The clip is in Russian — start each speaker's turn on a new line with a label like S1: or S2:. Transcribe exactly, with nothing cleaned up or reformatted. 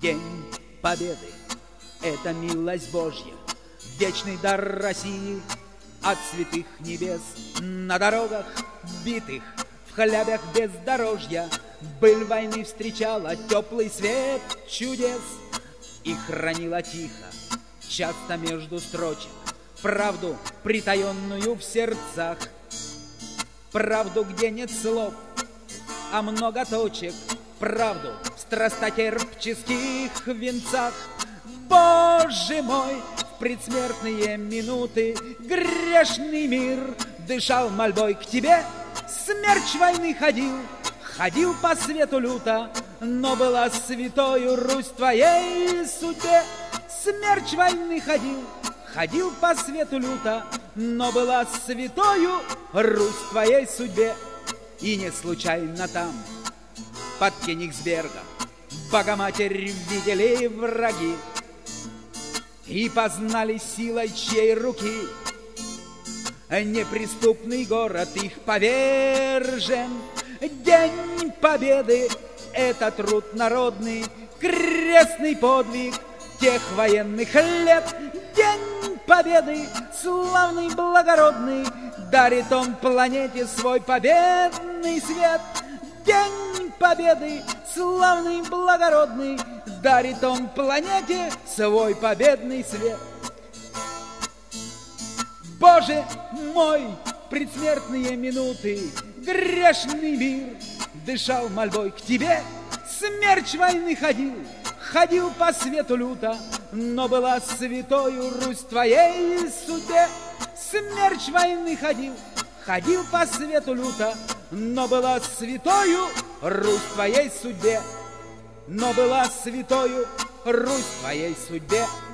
S1: День Победы — это милость Божья, вечный дар России от святых небес. На дорогах битых, в хлябях бездорожья быль войны встречала теплый свет чудес и хранила тихо, часто между строчек, правду, притаенную в сердцах, правду, где нет слов, а много точек, правду в страстотерпческих венцах. Боже мой, в предсмертные минуты грешный мир дышал мольбой к тебе. Смерч войны ходил, ходил по свету люто, но была святою Русь твоей судьбе. Смерч войны ходил, ходил по свету люто, но была святою Русь твоей судьбе. И не случайно там, под Кенигсбергом, Богоматерь видели враги и познали силой чьей руки. Неприступный город их повержен. День Победы — это труд народный, крестный подвиг тех военных лет. День Победы, славный, благородный, дарит он планете свой победный свет. День Победы, славный, благородный, дарит он планете свой победный свет. Боже мой, предсмертные минуты грешный мир дышал мольбой к тебе. Смерч войны ходил, ходил по свету люто, но была святою Русь твоей судьбе. Смерч войны ходил, ходил по свету люто, но была святою Русь твоей судьбе. Но была святою Русь твоей судьбе.